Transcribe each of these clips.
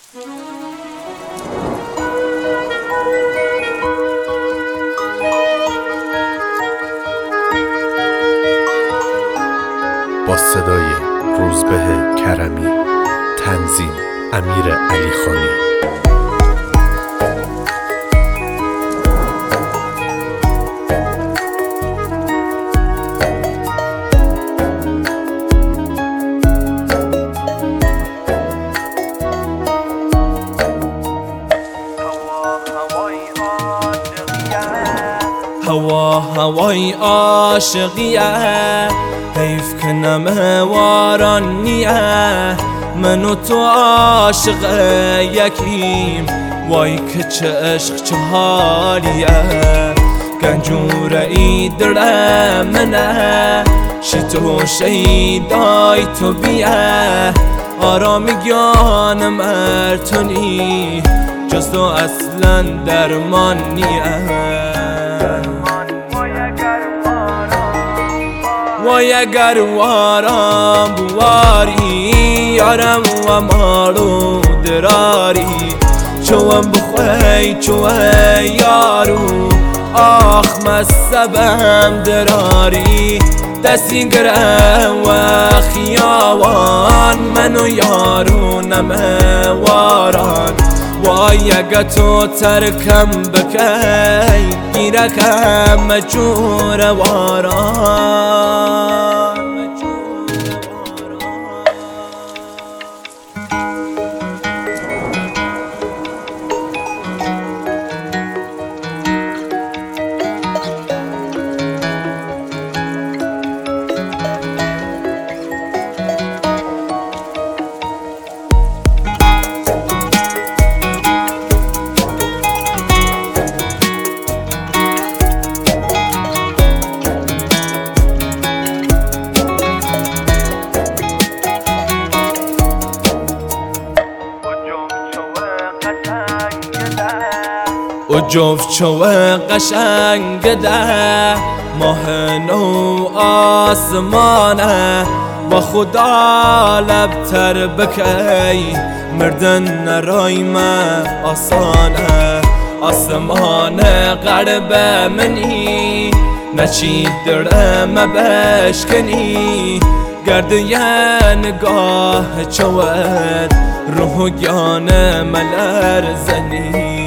با صدای روزبه کرمی، تنظیم امیر علی خانی. هوا هوای عاشقیه، حیف که نمواران نیه. من و تو عاشق یکیم، وای که چه عشق چه حالیه. گنجوره ای دل منه، شیتو شیدای تو بیه. آرامیگان مرتونی، جز تو اصلا درمان نیه. وای اگر وارم بواری، یارم و مالو دراری. چوم بخوی چوه یارو، آخ مصبم دراری. دستی گره و خیاوان، منو یارو نمواران. وای اگه تو ترکم بکی، گیرکم مجور واران. و جفت چوه قشنگ ده، ماه نو آسمانه. با خدا لبتر بکی، مردن نرای من آسانه. آسمان غرب منی، نچید درم بشکنی. گرده نگاه چوت، روح گیان ملر زنی.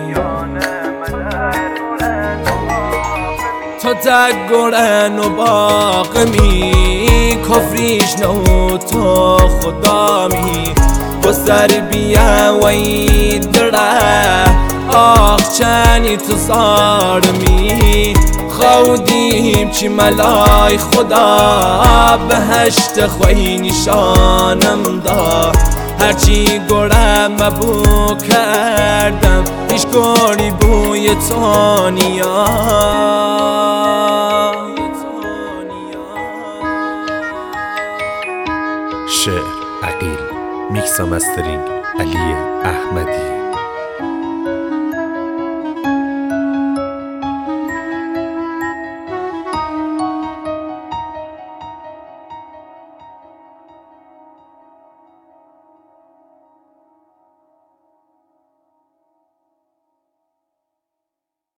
تو تگرن و باقمی، کفریش نو تو خدامی. و سر بیا وی دره، آخ چنی تو زارمی. خودیم چی ملای خدا، بهشت خوی نشانم دا. هرچی گرم بو کردم، هیچ گوری بوی تو نیا. شعر عقیل، میکس و مسترینگ علی احمدی.